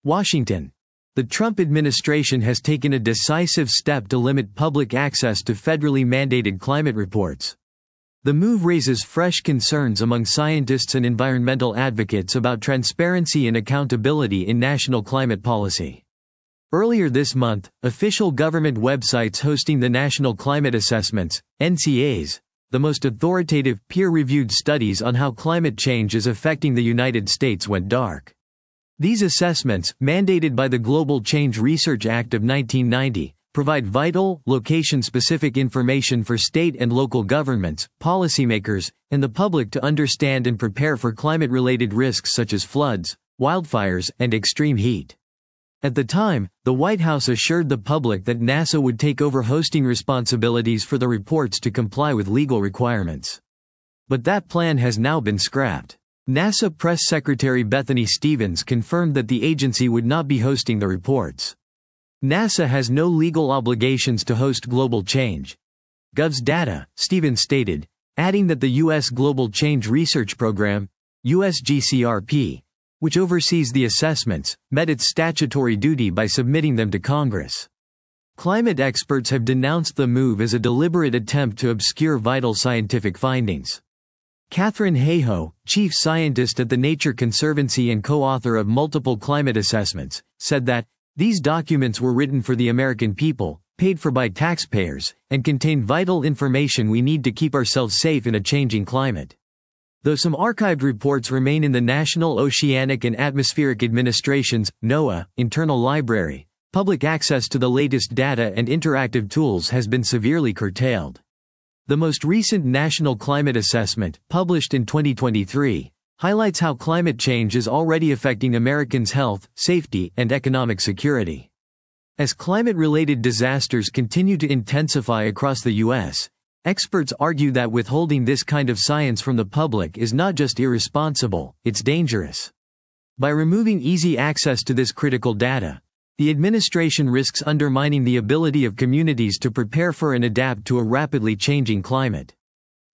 Washington. The Trump administration has taken a decisive step to limit public access to federally mandated climate reports. The move raises fresh concerns among scientists and environmental advocates about transparency and accountability in national climate policy. Earlier this month, official government websites hosting the National Climate Assessments, NCAs, the most authoritative, peer-reviewed studies on how climate change is affecting the United States, went dark. These assessments, mandated by the Global Change Research Act of 1990, provide vital, location-specific information for state and local governments, policymakers, and the public to understand and prepare for climate-related risks such as floods, wildfires, and extreme heat. At the time, the White House assured the public that NASA would take over hosting responsibilities for the reports to comply with legal requirements. But that plan has now been scrapped. NASA Press Secretary Bethany Stevens confirmed that the agency would not be hosting the reports. NASA has no legal obligations to host global change. Gov's data, Stevens stated, adding that the U.S. Global Change Research Program, USGCRP, which oversees the assessments, met its statutory duty by submitting them to Congress. Climate experts have denounced the move as a deliberate attempt to obscure vital scientific findings. Katherine Hayhoe, chief scientist at the Nature Conservancy and co-author of multiple climate assessments, said that, "These documents were written for the American people, paid for by taxpayers, and contain vital information we need to keep ourselves safe in a changing climate." Though some archived reports remain in the National Oceanic and Atmospheric Administration's, NOAA, internal library, public access to the latest data and interactive tools has been severely curtailed. The most recent National Climate Assessment, published in 2023, highlights how climate change is already affecting Americans' health, safety, and economic security. As climate-related disasters continue to intensify across the U.S., experts argue that withholding this kind of science from the public is not just irresponsible, it's dangerous. By removing easy access to this critical data, the administration risks undermining the ability of communities to prepare for and adapt to a rapidly changing climate.